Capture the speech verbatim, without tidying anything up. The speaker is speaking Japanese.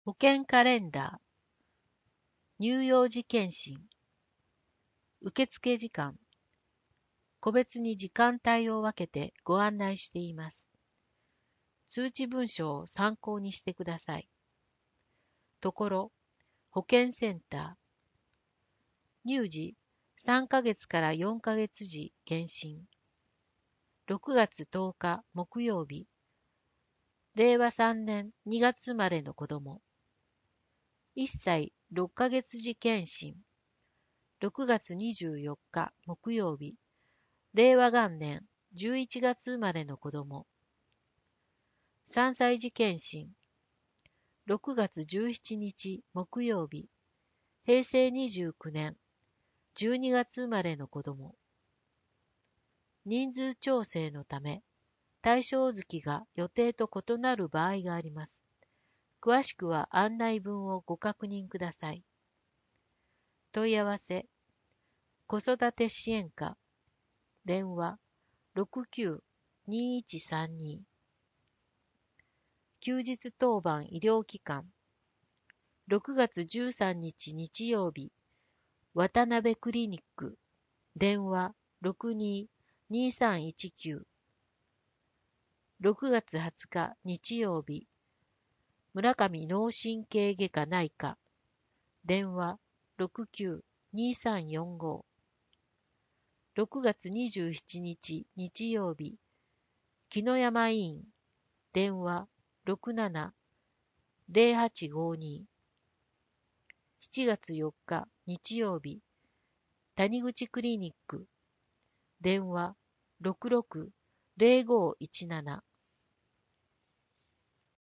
保険カレンダー、乳幼児健診、受付時間、個別に時間帯を分けてご案内しています。通知文書を参考にしてください。ところ、保健センター、乳児さんかげつからよんかげつ時検診、ろくがつとおか木曜日、れいわさんねんにがつ生まれの子供、いっさいろっかげつ時検診、ろくがつにじゅうよっか木曜日、れいわ元年じゅういちがつ生まれの子供、さんさい時検診、ろくがつじゅうしちにち木曜日、へいせいにじゅうきゅうねんじゅうにがつ生まれの子供。人数調整のため、対象月が予定と異なる場合があります。詳しくは案内文をご確認ください。問い合わせ、子育て支援課、電話ろくきゅう にいちさんに、休日当番医療機関、ろくがつじゅうさんにち日曜日、渡辺クリニック、電話ろくに にさんいちきゅう、ろくがつはつか日曜日、村上脳神経外科内科、電話ろくきゅう にさんよんご、ろくがつにじゅうしちにち日曜日、木の山医院、電話ろくなな ぜろはちごに、しちがつよっか日曜日、谷口クリニック、電話ろくろく ぜろごいちなな、